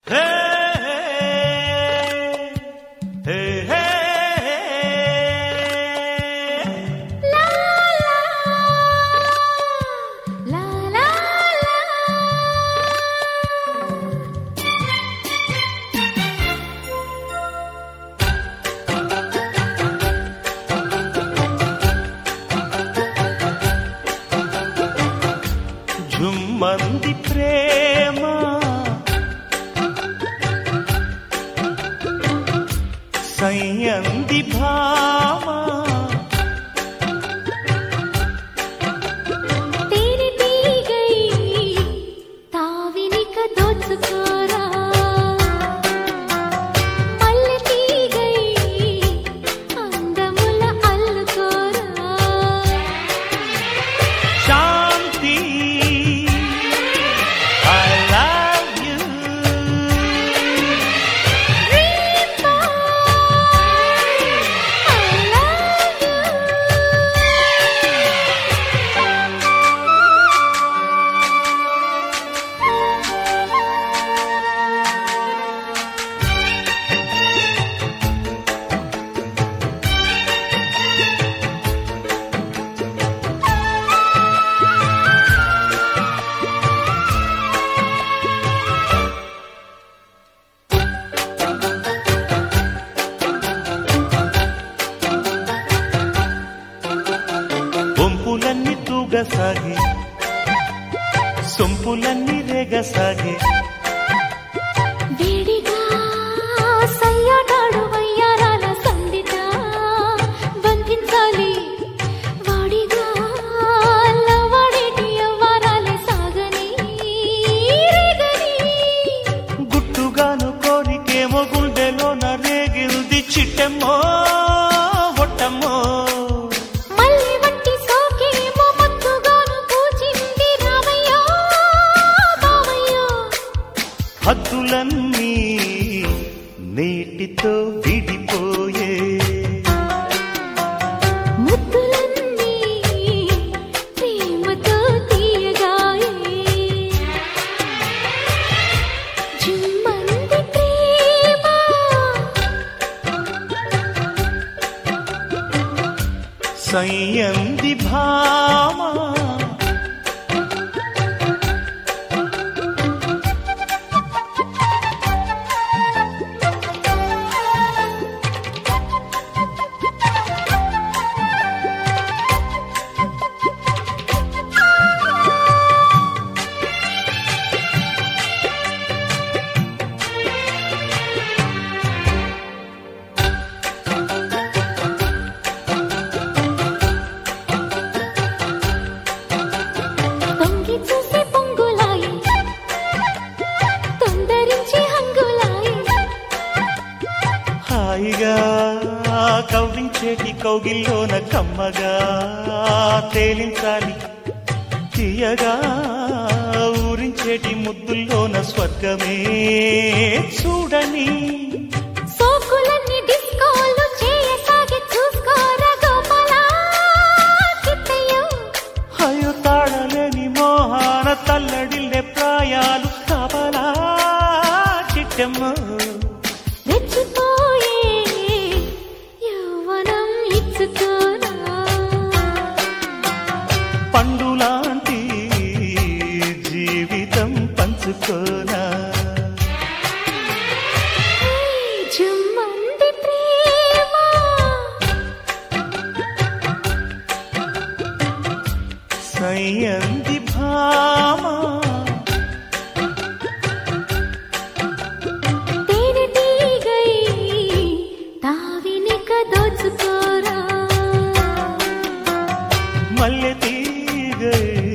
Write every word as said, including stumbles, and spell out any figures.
మంది ప్రేమ సయ్యంది భామ तेरी दी गई ताविनिक दोचकोरा मल्ले दी गई अंदमुल अल्लकोरा शांति సొంపులన్నీ తూగసాగే సొంపులన్నీ రేగసాగే వేడిగా సయ్యాటాడు వయ్యారాల సందిట బంధించాలి వాడిగా లవాడేటి అవ్వారాలే సాగని రేగని గుట్టుగాను కోరికేమో గుండెలోన రేగిల్ది చిట్టెమ్మో ఒట్టమ్మో హద్దులన్నీ నీటితో విడిపోయే ముద్దులన్నీ ప్రేమతో తీయగాయే జుమ్మంది ప్రేమ సయ్యంది భామ హాయిగా కవ్వించేటి కౌగిల్లోన కమ్మగా తేలించాలి తీయగా ఊరించేటి ముద్దుల్లోన స్వర్గమే చూడని సోకులన్నీ డిస్కోలు చేయసాగి చూసుకోరా గోపాలా చిత్తయ్యో అయ్యో తాళలేని మోహాన తల్లడిల్లే ప్రాయాలు కాపలా చిట్టమ్మ రెచ్చిపోయే యవ్వనం ఇచ్చుకోనా పండులాంటి జీవితం పంచుకోనా జుమ్మంది ప్రేమ సయ్యంది భామ तेरी दी गई ताविनिक दोचकोरा మల్లె తీగ